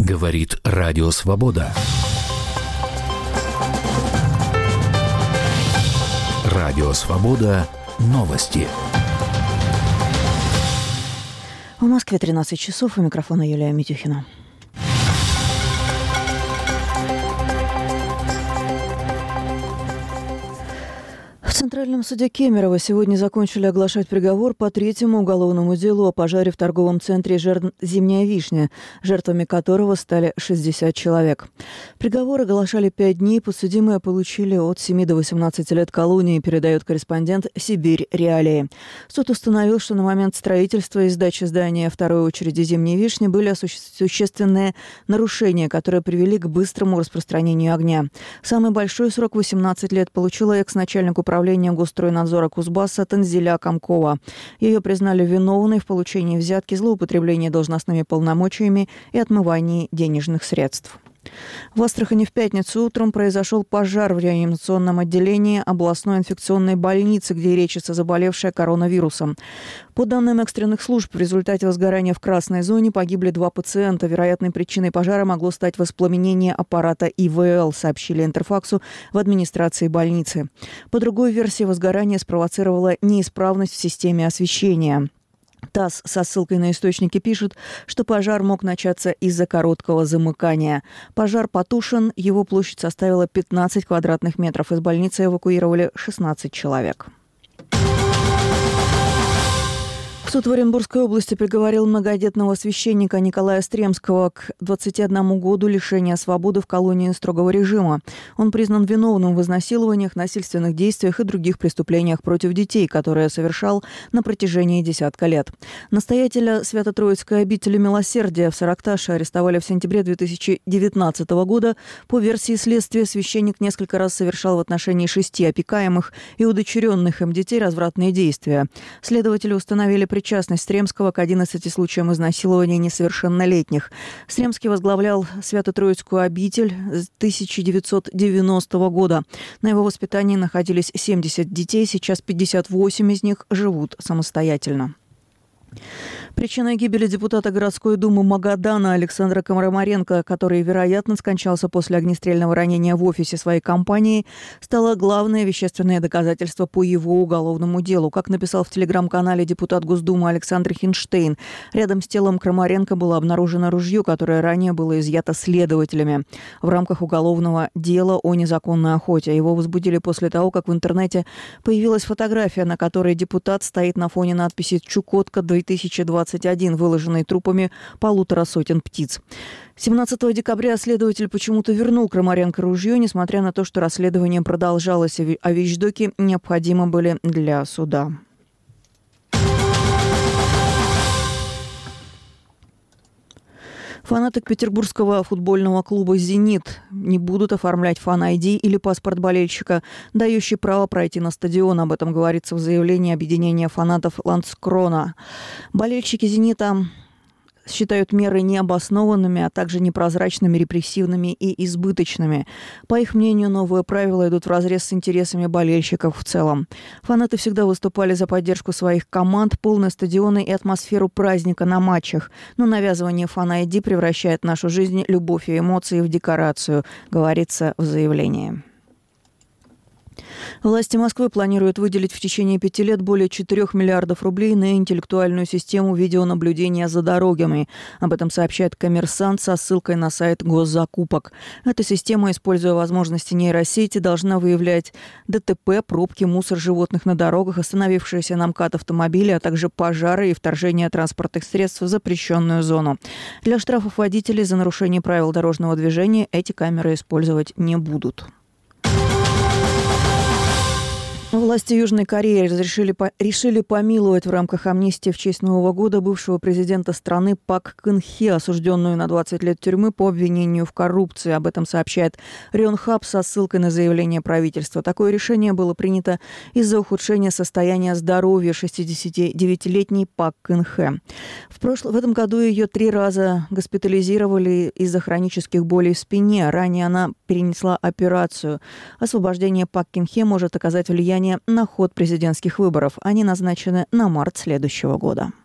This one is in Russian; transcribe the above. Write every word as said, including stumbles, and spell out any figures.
Говорит Радио Свобода. Радио Свобода. Новости. В Москве тринадцать часов. У микрофона Юлия Митюхина. В Центральном суде Кемерово сегодня закончили оглашать приговор по третьему уголовному делу о пожаре в торговом центре «Зимняя вишня», жертвами которого стали шестьдесят человек. Приговор оглашали пять дней, подсудимые получили от семи до восемнадцати лет колонии, передает корреспондент «Сибирь. Реалии». Суд установил, что на момент строительства и сдачи здания второй очереди «Зимней вишни» были существенные нарушения, которые привели к быстрому распространению огня. Самый большой срок восемнадцать лет получила экс-начальник управления Госстройнадзора Кузбасса Танзиля Комкова. Ее признали виновной в получении взятки, злоупотреблении должностными полномочиями и отмывании денежных средств. В Астрахани в пятницу утром произошел пожар в реанимационном отделении областной инфекционной больницы, где лечится заболевшая коронавирусом. По данным экстренных служб, в результате возгорания в красной зоне погибли два пациента. Вероятной причиной пожара могло стать воспламенение аппарата И В Л, сообщили Интерфаксу в администрации больницы. По другой версии, возгорание спровоцировало неисправность в системе освещения. ТАСС со ссылкой на источники пишет, что пожар мог начаться из-за короткого замыкания. Пожар потушен, его площадь составила пятнадцать квадратных метров. Из больницы эвакуировали шестнадцать человек. Суд в Оренбургской области приговорил многодетного священника Николая Стремского к двадцати одному году лишения свободы в колонии строгого режима. Он признан виновным в изнасилованиях, насильственных действиях и других преступлениях против детей, которые совершал на протяжении десятка лет. Настоятеля Свято-Троицкой обители Милосердия в Саракташе арестовали в сентябре две тысячи девятнадцатого года. По версии следствия, священник несколько раз совершал в отношении шести опекаемых и удочеренных им детей развратные действия. Следователи установили причастность Причастность Стремского к одиннадцати случаям изнасилования несовершеннолетних. Стремский возглавлял Свято-Троицкую обитель с тысяча девятьсот девяностого года. На его воспитании находились семьдесят детей, сейчас пятьдесят восемь из них живут самостоятельно. Причиной гибели депутата городской думы Магадана Александра Комаромаренко, который, вероятно, скончался после огнестрельного ранения в офисе своей компании, стало главное вещественное доказательство по его уголовному делу. Как написал в телеграм-канале депутат Госдумы Александр Хинштейн, рядом с телом Крамаренко было обнаружено ружье, которое ранее было изъято следователями в рамках уголовного дела о незаконной охоте. Его возбудили после того, как в интернете появилась фотография, на которой депутат стоит на фоне надписи «Чукотка две тысячи двадцать один», выложенной трупами полутора сотен птиц. семнадцатого декабря следователь почему-то вернул Крамаренко ружье, несмотря на то, что расследование продолжалось, а вещдоки необходимы были для суда. Фанаты петербургского футбольного клуба «Зенит» не будут оформлять фан-ай ди или паспорт болельщика, дающий право пройти на стадион. Об этом говорится в заявлении объединения фанатов Ландскрона. Болельщики «Зенита» считают меры необоснованными, а также непрозрачными, репрессивными и избыточными. По их мнению, новые правила идут вразрез с интересами болельщиков в целом. Фанаты всегда выступали за поддержку своих команд, полные стадионы и атмосферу праздника на матчах. Но навязывание фан-ай ди превращает нашу жизнь, любовь и эмоции в декорацию, говорится в заявлении. Власти Москвы планируют выделить в течение пяти лет более четырёх миллиардов рублей на интеллектуальную систему видеонаблюдения за дорогами. Об этом сообщает «Коммерсант» со ссылкой на сайт госзакупок. Эта система, используя возможности нейросети, должна выявлять ДТП, пробки, мусор животных на дорогах, остановившиеся на МКАД автомобили, а также пожары и вторжение транспортных средств в запрещенную зону. Для штрафов водителей за нарушение правил дорожного движения эти камеры использовать не будут. Власти Южной Кореи разрешили, по, решили помиловать в рамках амнистии в честь Нового года бывшего президента страны Пак Кын Хе, осужденную на двадцать лет тюрьмы по обвинению в коррупции. Об этом сообщает Рёнхаб со ссылкой на заявление правительства. Такое решение было принято из-за ухудшения состояния здоровья шестидесятидевятилетней Пак Кын Хе. В, прошлом, в этом году ее три раза госпитализировали из-за хронических болей в спине. Ранее она перенесла операцию. Освобождение Пак Кын Хе может оказать влияние на ход президентских выборов. Они назначены на март следующего года.